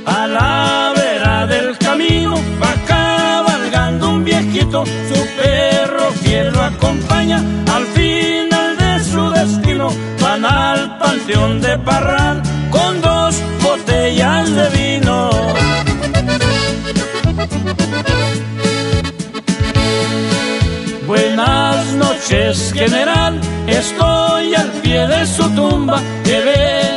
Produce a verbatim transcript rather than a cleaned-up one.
A la vera del camino va cabalgando un viejito, su perro fiel lo acompaña. Al final de su destino van al panteón de Parral con dos botellas de vino. Buenas noches, general, estoy al pie de su tumba. Llevé